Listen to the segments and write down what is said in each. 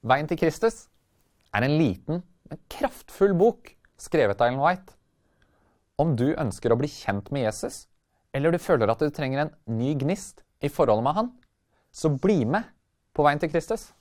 Veien til Kristus er en liten, men kraftfull bok skrevet av Ellen White. Om du ønsker å bli kjent med Jesus, eller du føler at du trenger en ny gnist i forholdet med han, så bli med på Veien til Kristus.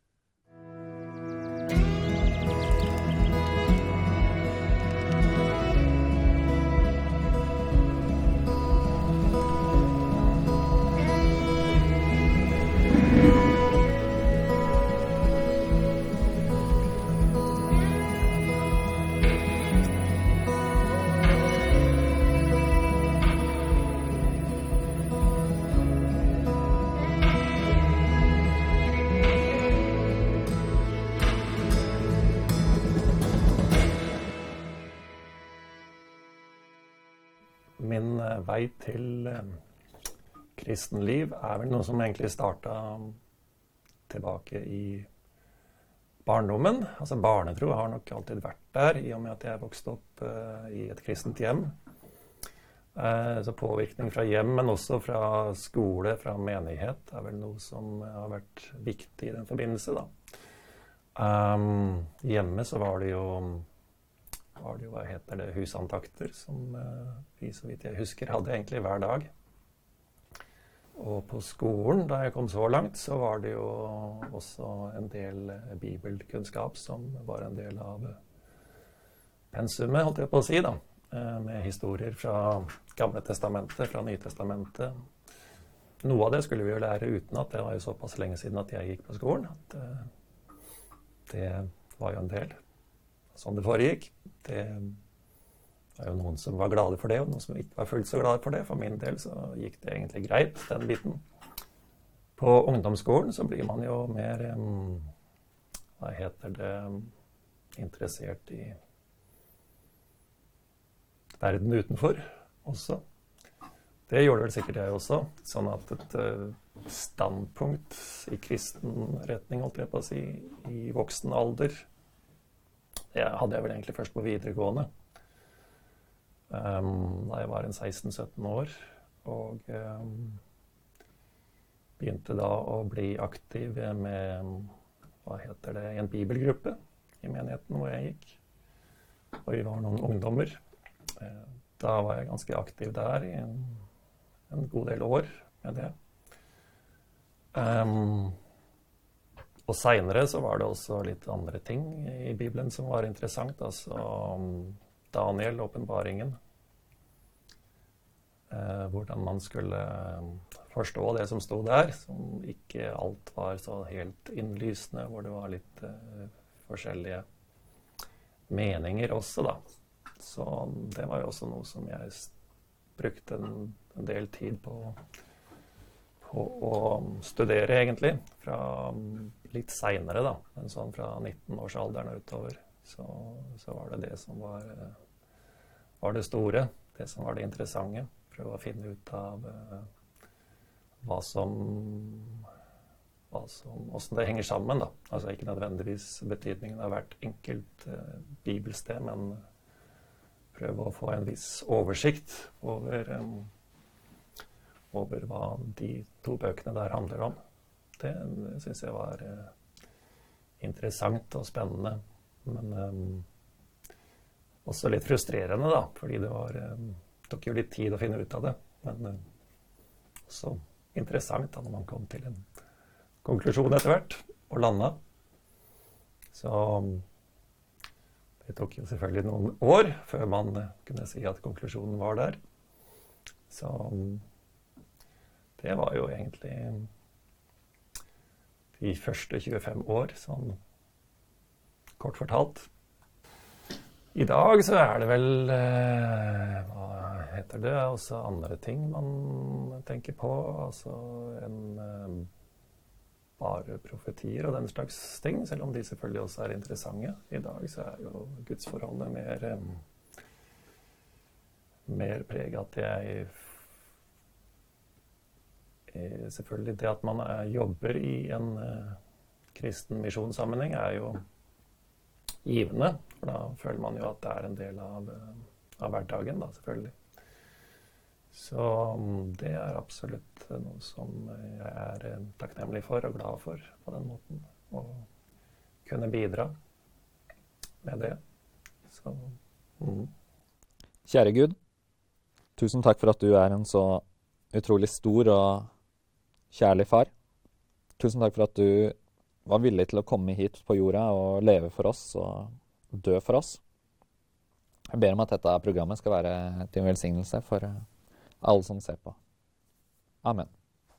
Min vei til kristenliv er vel noe som egentlig startet tilbake i barndommen. Altså barnetro har nok alltid vært der, i og med at jeg vokste opp i et kristent hjem. Så påvirkning fra hjem, men også fra skole, fra menighet, er vel noe som har vært viktig i den forbindelse, da. Hjemme så var det jo hva heter det, husandakter, som vi, så vidt jeg husker, hadde egentlig hver dag. Og på skolen, da jeg kom så langt, så var det jo også en del bibelkunnskap som var en del av pensumet, holdt jeg på å si, da. Med historier fra Gamle testamentet, fra Nytestamentet. Noe av det skulle vi jo lære uten at det var jo såpass lenge siden at jeg gikk på skolen. At det var jo en del sånn det foregikk. Det var jo noen som var glade for det, og noen som ikke var fullt så glade for det. For min del så gikk det egentlig greit, den biten. På ungdomsskolen så blir man jo mer, hva heter det, interessert i verden utenfor også. Det gjorde vel sikkert jeg også, sånn at et standpunkt i kristen retning, holdt jeg på å si, i voksen alder, det hadde jeg vel egentlig først på videregående, da jeg var en 16-17 år, og begynte da å bli aktiv med, hva heter det, en bibelgruppe i menigheten hvor jeg gikk, og vi var noen ungdommer. Da var jeg ganske aktiv der i en god del år med det. Og senere så var det også litt andre ting i Bibelen som var interessant. Altså Daniel, åpenbaringen. Hvordan man skulle forstå det som stod der, som ikke alt var så helt innlysende, hvor det var litt forskjellige meninger også, da. Så det var jo også noe som jeg brukte en del tid på å studere, egentlig, fra litt senere, da, men sånn fra 19-årsalderen og utover, så var det det som var det store, det som var det interessante. Prøve å finne ut av hvordan det henger sammen, da. Altså ikke nødvendigvis betydningen av hvert enkelt bibelsted, men prøve å få en viss oversikt over hva de to bøkene der handler om. Det synes jeg var interessant og spennende, men også litt frustrerende, da, fordi det tok jo litt tid å finne ut av det, men også interessant da, når man kom til en konklusjon etter hvert, og landa. Så det tok jo selvfølgelig noen år før man kunne si at konklusjonen var der. Så det var jo egentlig de første 25 år, sånn kort fortalt. I dag så er det vel, hva heter det, også andre ting man tenker på, altså bare profetier og den slags ting, selv om de selvfølgelig også er interessante. I dag så er jo gudsforholdet mer preget at jeg selvfølgelig det at man jobber i en kristen misjonssammenheng er jo givende, for da føler man jo at det er en del av hverdagen, da, selvfølgelig. Så det er absolutt noe som jeg er takknemlig for og glad for på den måten. Og kunne bidra med det. Så, Kjære Gud, tusen takk for at du er en så utrolig stor og kjærlig far. Tusen takk for at du var villig til å komme hit på jorda og leve for oss og dø for oss. Jeg ber om at dette programmet skal være til en velsignelse for alle som ser på. Amen.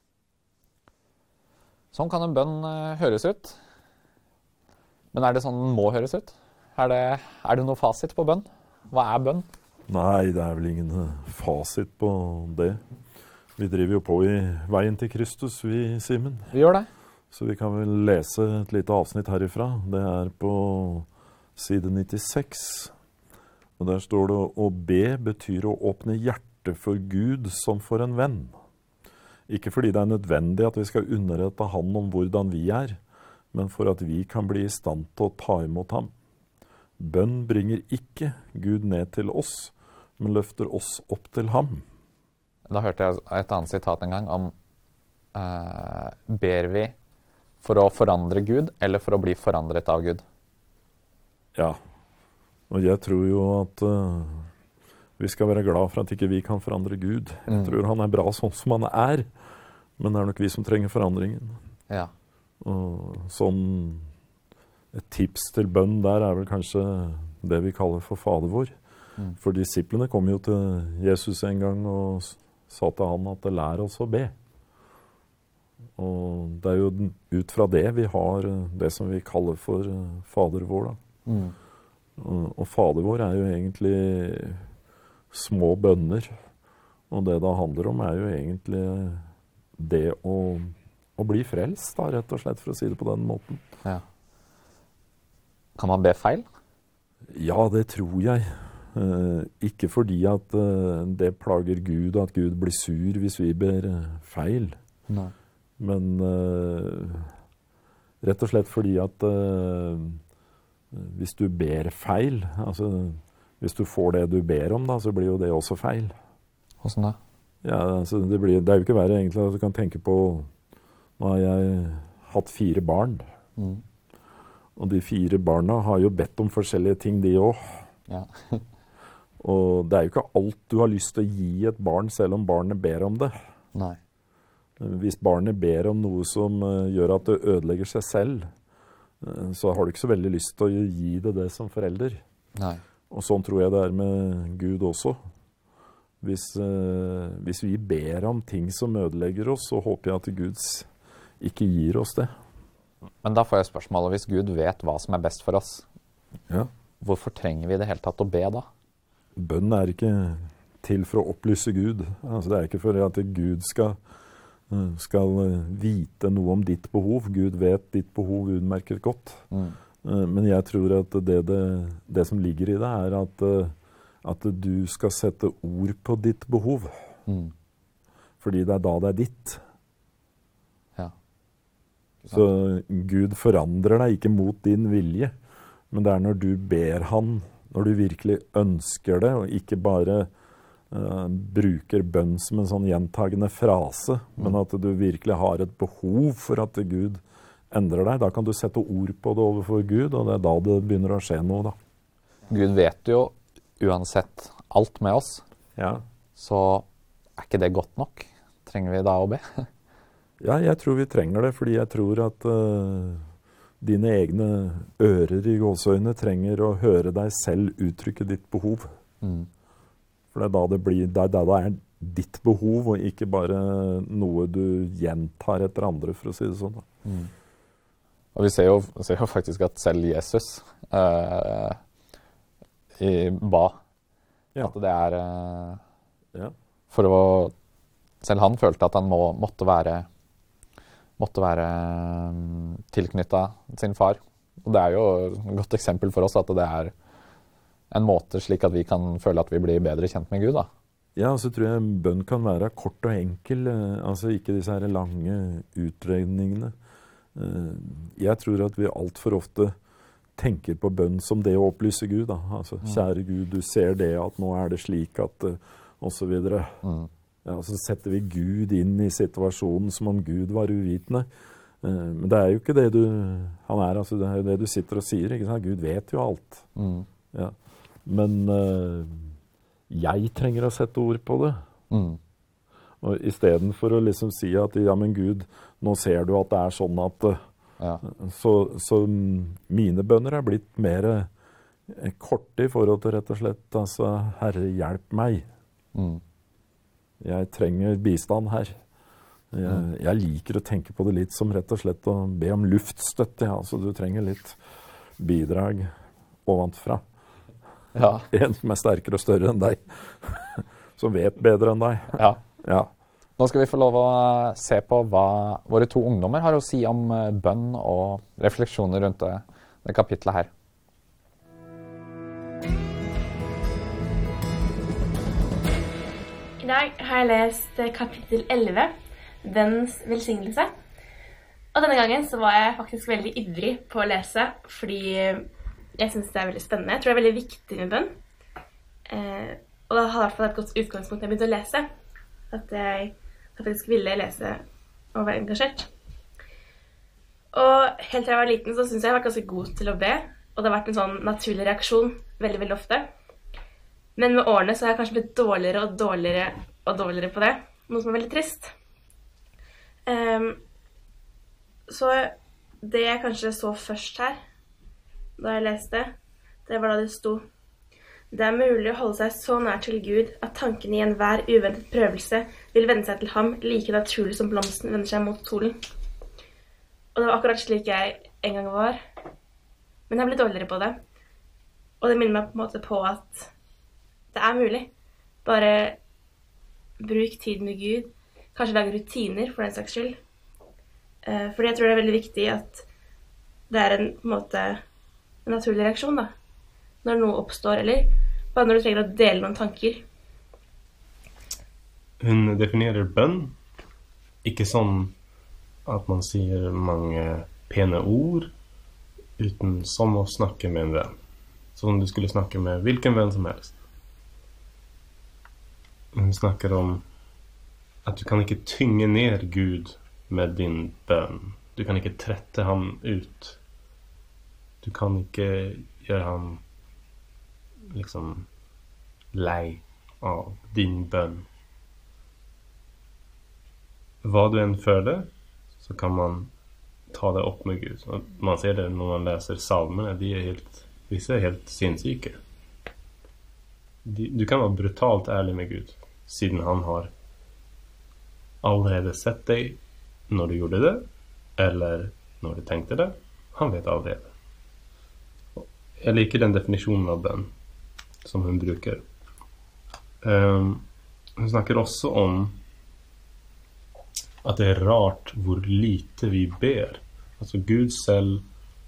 Sånn kan en bønn høres ut. Men er det sånn den må høres ut? Er det noe fasit på bønn? Hva er bønn? Nei, det er vel ingen fasit på det. Vi driver jo på i veien til Kristus, vi, Simen. Vi gjør det. Så vi kan vel lese et lite avsnitt herifra. Det er på side 96. Og der står det: å be betyr å åpne hjertet for Gud som for en venn. Ikke fordi det er nødvendig at vi skal underrette han om hvordan vi er, men for at vi kan bli i stand til å ta imot ham. Bønn bringer ikke Gud ned til oss, men løfter oss opp til ham. Da hørte jeg et annet sitat en gang om ber vi for å forandre Gud, eller for å bli forandret av Gud? Ja, og jeg tror jo at vi skal være glad for at ikke vi kan forandre Gud. Jeg tror han er bra sånn som han er, men det er nok vi som trenger forandringen. Ja. Og sånn et tips til bønn der er vel kanskje det vi kaller for Fader vår. For disiplene kom jo til Jesus en gang og sa til han at lær oss å be. Og det er jo ut fra det vi har det som vi kaller for Fader vår da. Og Fader vår er jo egentlig små bønner. Og det det handler om er jo egentlig det å bli frelst da, rett og slett, for å si det på den måten. Ja. Kan man be feil? Ja, det tror jeg. Ikke fordi at det plager Gud, at Gud blir sur hvis vi ber feil. Nei. Men rett og slett fordi at hvis du ber feil, altså hvis du får det du ber om da, så blir jo det også feil. Hvordan da? Ja, altså det er jo ikke verre egentlig at du kan tenke på, nå har jeg hatt 4 barn. Og de 4 barna har jo bedt om forskjellige ting de også. Ja. Og det er jo ikke alt du har lyst til å gi et barn, selv om barnet ber om det. Nei. Hvis barnet ber om noe som gjør at det ødelegger seg selv, så har du ikke så veldig lyst til å gi det som forelder. Nei. Og sånn tror jeg det er med Gud også. Hvis vi ber om ting som ødelegger oss, så håper jeg at Gud ikke gir oss det. Men da får jeg spørsmålet, hvis Gud vet hva som er best for oss, Ja. hvorfor trenger vi i det hele tatt å be da? Bønn er ikke til for å opplyse Gud. Altså, det er ikke for at Gud skal vite noe om ditt behov. Gud vet ditt behov utmerket godt. Men jeg tror at det som ligger i det er at du skal sette ord på ditt behov. Fordi det er da det er ditt. Ja. Så Gud forandrer deg ikke mot din vilje, men det er når du ber han, når du virkelig ønsker det, og ikke bare bruker bønn som en sånn gjentagende frase, men at du virkelig har et behov for at Gud endrer deg. Da kan du sette ord på det overfor Gud, og det er da det begynner å skje noe da. Gud vet jo uansett alt med oss, Ja. så er ikke det godt nok? Trenger vi da å be? Ja, jeg tror vi trenger det, fordi jeg tror at dine egne ører i gåseøyne trenger å høre deg selv uttrykke ditt behov. For det er da det er ditt behov, og ikke bare noe du gjentar etter andre, for å si det sånn. Og vi ser jo faktisk at selv Jesus ba. Ja. At det er Ja. Selv han følte at han måtte være tilknyttet sin far. Og det er jo et godt eksempel for oss at det er en måte slik at vi kan føle at vi blir bedre kjent med Gud da. Ja, så tror jeg bønn kan være kort og enkel, altså ikke disse her lange utredningene. Jeg tror at vi alt for ofte tenker på bønn som det å opplyse Gud da. Altså, kjære Gud, du ser det at nå er det slik at, og så videre. Ja, så setter vi Gud inn i situasjonen som om Gud var uvitende. Men det er jo ikke det han er, altså det er jo det du sitter og sier, ikke sant? Gud vet jo alt. Ja. Men jeg trenger å sette ord på det. Og i stedet for å liksom si at, ja, men Gud, nå ser du at det er sånn at, så mine bønner er blitt mer korte i forhold til rett og slett, altså, Herre, hjelp meg. Jeg trenger bistand her. Jeg liker å tenke på det litt som rett og slett å be om luftstøtte, ja, så du trenger litt bidrag ovenfra. Ja. En som er sterkere og større enn deg, som vet bedre enn deg. Ja. Ja. Nå skal vi få lov å se på hva våre to ungdommer har å si om bønn og refleksjoner rundt det kapitlet her. I dag har jeg lest kapittel 11, Bønnens velsignelse. Og denne gangen så var jeg faktisk veldig ivrig på å lese, fordi jeg synes det er veldig spennende. Jeg tror det er veldig viktig med bønn. Og da hadde jeg i hvert fall et godt utgangspunkt når jeg begynte å lese. At jeg faktisk ville lese og være engasjert. Og helt til jeg var liten så synes jeg var ganske god til å be. Og det har vært en sånn naturlig reaksjon veldig, veldig ofte. Men med årene så har jeg kanskje blitt dårligere og dårligere og dårligere på det. Noe som er veldig trist. Så det jeg kanskje så først her, da jeg leste, det var da det sto: det er mulig å holde seg så nær til Gud at tanken i enhver uventet prøvelse vil vende seg til ham like naturlig som blomsten vender seg mot solen. Og det var akkurat slik jeg en gang var. Men jeg ble dårligere på det. Og det minner meg på en måte på at det er mulig. Bare bruk tid med Gud. Kanskje lage rutiner for den saks skyld. Fordi jeg tror det er veldig viktig at det er en måte en naturlig reaksjon da. Når noe oppstår, eller bare når du trenger å dele noen tanker. Hun definerer bønn ikke sånn at man sier mange pene ord, uten som å snakke med en venn. Som du skulle snakke med hvilken venn som helst. Hun snakker om at du kan ikke tynge ned Gud med din bønn. Du kan ikke trette ham ut. Du kan ikke gjøre ham liksom lei av din bønn. Hva du enn føler, så kan man ta det opp med Gud. Man ser det når man leser salmene. Visse er helt sinnssyke. Du kan være brutalt ærlig med Gud, siden han har allerede sett deg når du gjorde det, eller når du tenkte det. Han vet allerede. Jeg liker den definisjonen av bønn som hun bruker. Hun snakker også om at det er rart hvor lite vi ber. Altså Gud selv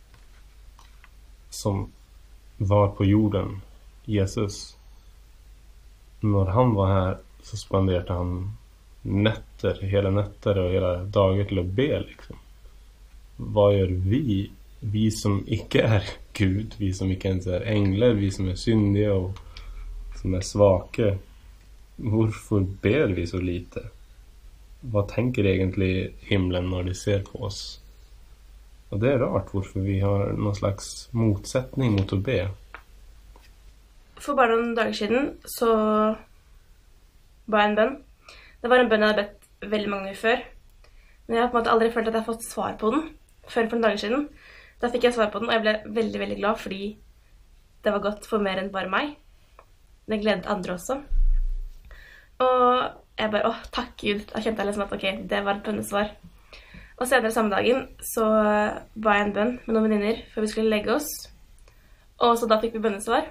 som var på jorden, Jesus, når han var her så spanderte han hele netter og hele dager til å be liksom. Hva gjør vi? Vi som ikke er Gud, vi som ikke ens er engler, vi som er syndige og som er svake. Hvorfor ber vi så lite? Hva tenker egentlig himmelen når de ser på oss? Og det er rart hvorfor vi har noen slags motsetning mot å be. For bare noen dager siden så ba jeg en bønn. Det var en bønn jeg hadde bedt veldig mange ganger før. Men jeg har på en måte aldri følt at jeg har fått svar på den før for noen dager siden. Da fikk jeg svar på den, og jeg ble veldig, veldig glad, fordi det var godt for mer enn bare meg. Det gledet andre også. Og jeg bare, takk Gud. Da kjente jeg liksom at, ok, det var et bønnesvar. Og senere samme dagen så ba jeg en bønn med noen venninner før vi skulle legge oss. Og så da fikk vi bønnesvar.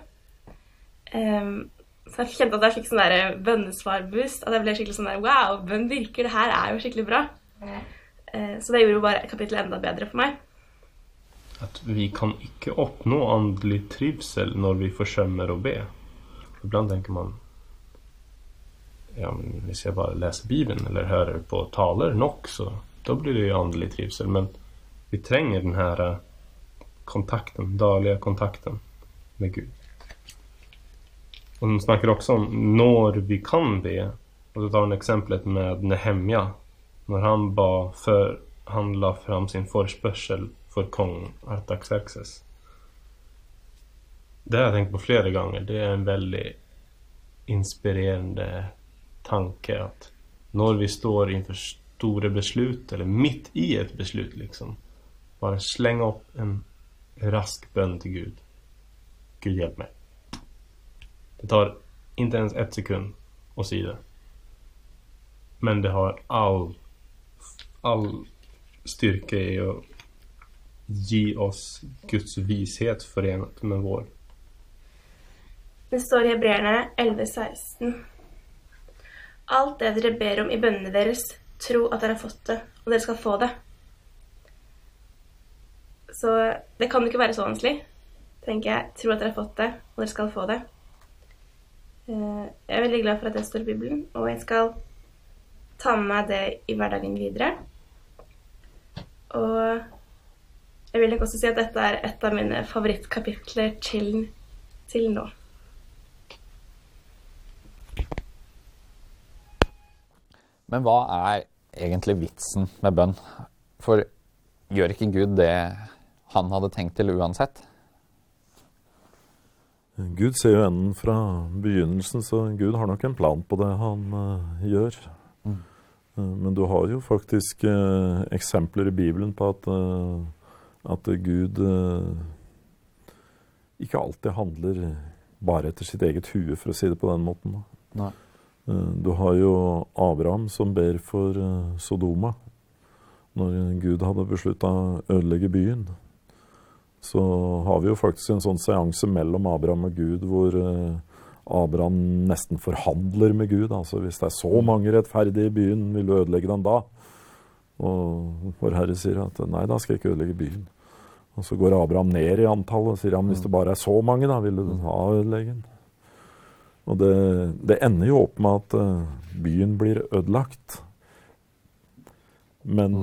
Så jeg kjente at jeg fikk sånn der bønnesvar-boost, at jeg ble skikkelig sånn der, wow, bønn virker, det her er jo skikkelig bra. Så det gjorde jo bare kapittelet enda bedre for meg. At vi kan ikke oppnå åndelig trivsel når vi forsømmer å be. Iblant tenker man, ja, men hvis jeg bare leser Bibelen eller hører på taler nok, så da blir det jo åndelig trivsel. Men vi trenger den her kontakten, daglige kontakten med Gud. Og hun snakker også om når vi kan be. Og så tar hun eksemplet med Nehemja. Når han ba før han la fram sin forespørsel for kong Artaxerxes. Det har jeg tenkt på flere ganger. Det er en veldig inspirerende tanke at når vi står innenfor store beslut, eller midt i et beslut liksom, bare slenge opp en rask bønn til Gud. Gud hjelp meg. Det tar ikke ens 1 sekund å si det. Men det har all styrke i å gi oss Guds vishet forenet med vår. Det står i Hebreerne 11:16. Alt det dere ber om i bønnene deres, tro at dere har fått det, og dere skal få det. Så det kan jo ikke være så vanskelig, tenker jeg. Tro at dere har fått det, og dere skal få det. Jeg er veldig glad for at det står i Bibelen, og jeg skal ta med meg det i hverdagen videre. Og jeg vil nok også si at dette er et av mine favorittkapitler til nå. Men hva er egentlig vitsen med bønn? For gjør ikke Gud det han hadde tenkt til uansett? Gud ser jo enden fra begynnelsen, så Gud har nok en plan på det han gjør. Men du har jo faktisk eksempler i Bibelen på at Gud ikke alltid handler bare etter sitt eget hue, for å si det på den måten. Nei. Du har jo Abraham som ber for Sodoma. Når Gud hadde besluttet å ødelegge byen, så har vi jo faktisk en sånn seanse mellom Abraham og Gud, hvor Abraham nesten forhandler med Gud. Altså, hvis det er så mange rettferdige i byen, vil du ødelegge den da? Og vår Herre sier at nei, da skal jeg ikke ødelegge byen. Og så går Abraham ned i antallet og sier han, hvis det bare er så mange, da vil du ha ødelegge den. Og det ender jo opp med at byen blir ødelagt. Men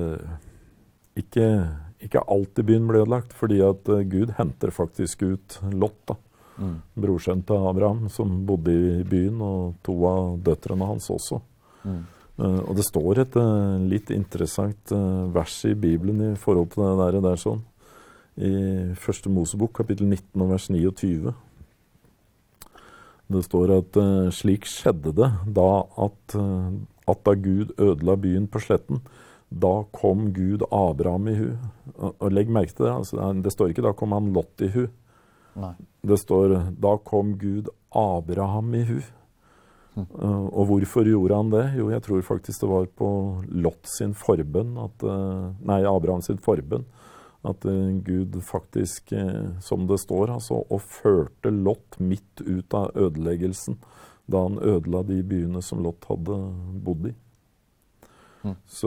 ikke alltid byen blir ødelagt, fordi at Gud henter faktisk ut Lot, da. Brorsønnen til Abraham, som bodde i byen, og 2 av døtrene hans også. Og det står et litt interessant vers i Bibelen i forhold til det der sånn. I 1. Mosebok, kapittel 19 og vers 29. Det står at slik skjedde det at da Gud ødela byen på sletten, da kom Gud Abraham i hu. Og legg merke til det, altså, det står ikke da kom han Lot i hu. Nei. Det står da kom Gud Abraham i hu. Og hvorfor gjorde han det? Jo, jeg tror faktisk det var på Lot sin forbønn, Abraham sin forbønn, at Gud faktisk, som det står, altså, og førte Lot midt ut av ødeleggelsen, da han ødela de byene som Lot hadde bodd i. Så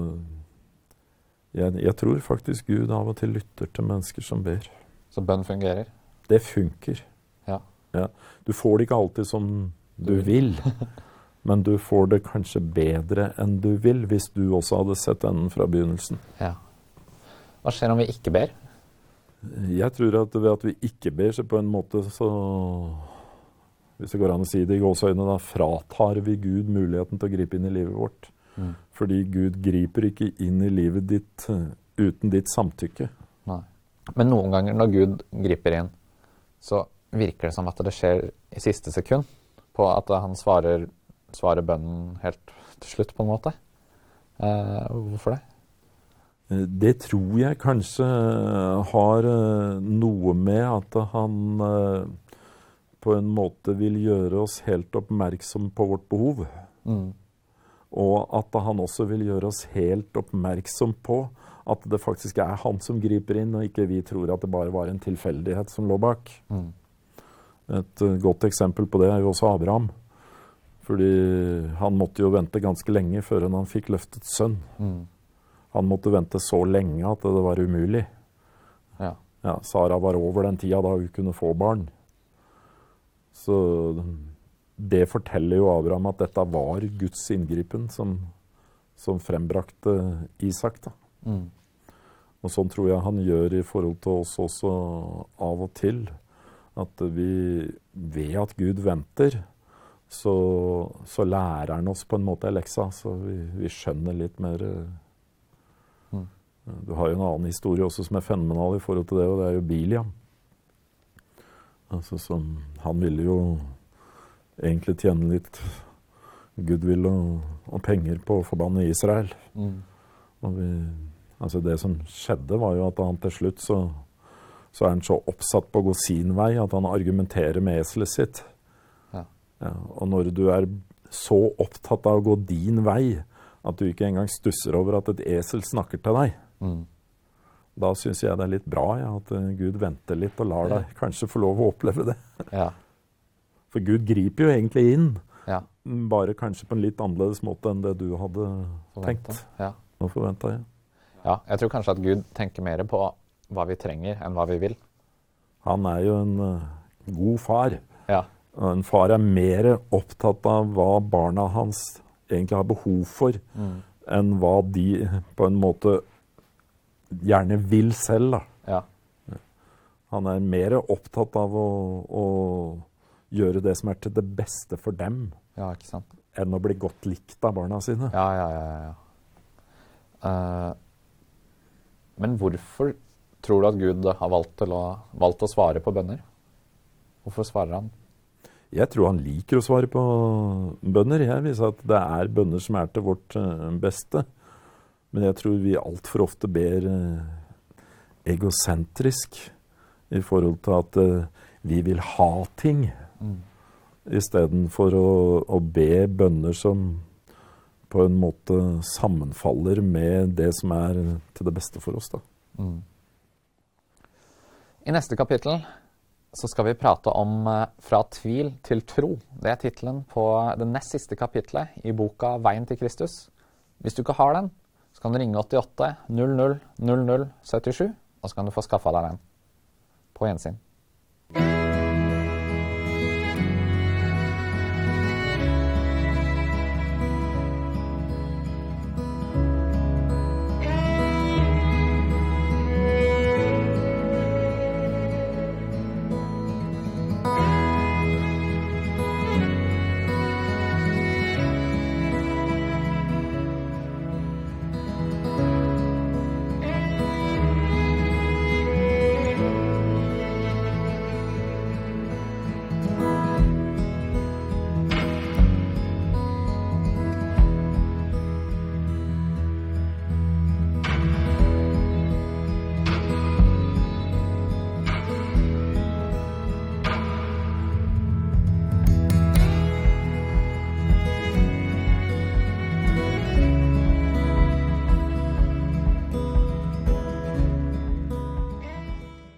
jeg tror faktisk Gud av og til lytter til mennesker som ber. Så bønn fungerer? Det funker. Ja. Ja. Du får det ikke alltid som du vil, men du får det kanskje bedre enn du vil, hvis du også hadde sett enden fra begynnelsen. Ja. Hva skjer om vi ikke ber? Jeg tror at ved at vi ikke ber, så på en måte så, hvis det går an å si det i gåseøyne, da fratar vi Gud muligheten til å gripe inn i livet vårt. Fordi Gud griper ikke inn i livet ditt uten ditt samtykke. Nei. Men noen ganger når Gud griper inn, så virker det som at det skjer i siste sekund, på at han svarer bønnen helt til slutt på en måte. Hvorfor det? Det tror jeg kanskje har noe med at han på en måte vil gjøre oss helt oppmerksom på vårt behov. Og at han også vil gjøre oss helt oppmerksom på at det faktisk er han som griper inn, og ikke vi tror at det bare var en tilfeldighet som lå bak. Et godt eksempel på det er jo også Abraham. Fordi han måtte jo vente ganske lenge før han fikk løftet sønn. Han måtte vente så lenge at det var umulig. Ja. Ja, Sara var over den tida da hun kunne få barn. Så det forteller jo Abraham at dette var Guds inngripen som frembrakte Isak. Da. Og sånn tror jeg han gjør i forhold til oss også av og til. At vi, ved at Gud venter, så lærer han oss på en måte leksa. Så vi skjønner litt mer Du har jo en annen historie også som er fenomenal i forhold til det, og det er jo Biliam. Altså han ville jo egentlig tjene litt goodwill og penger på å forbanne Israel. Og altså det som skjedde var jo at han til slutt så er han så oppsatt på å gå sin vei at han argumenterer med eselet sitt. Ja, og når du er så opptatt av å gå din vei at du ikke engang stusser over at et esel snakker til deg, da synes jeg det er litt bra at Gud venter litt og lar deg kanskje få lov å oppleve det. Ja. For Gud griper jo egentlig inn, bare kanskje på en litt annerledes måte enn det du hadde tenkt og forventet. Ja, jeg tror kanskje at Gud tenker mer på hva vi trenger enn hva vi vil. Han er jo en god far. Ja. En far er mer opptatt av hva barna hans egentlig har behov for, enn hva de på en måte gjerne vil selv. Da. Ja. Han er mer opptatt av å gjøre det som er til det beste for dem, ikke sant? Enn å bli godt likt av barna sine. Ja. Men hvorfor tror du at Gud har valgt å svare på bønner? Hvorfor svarer han? Jeg tror han liker å svare på bønner. Jeg vil si at det er bønner som er til vårt beste. Men jeg tror vi alt for ofte ber egosentrisk i forhold til at vi vil ha ting. I stedet for å be bønner som på en måte sammenfaller med det som er til det beste for oss. Da. I neste kapittel så skal vi prate om fra tvil til tro. Det er titelen på det nest siste kapitlet i boka Veien til Kristus. Hvis du ikke har den, så kan du ringe 88 00 00 77, og så kan du få skaffa deg den på gjensyn.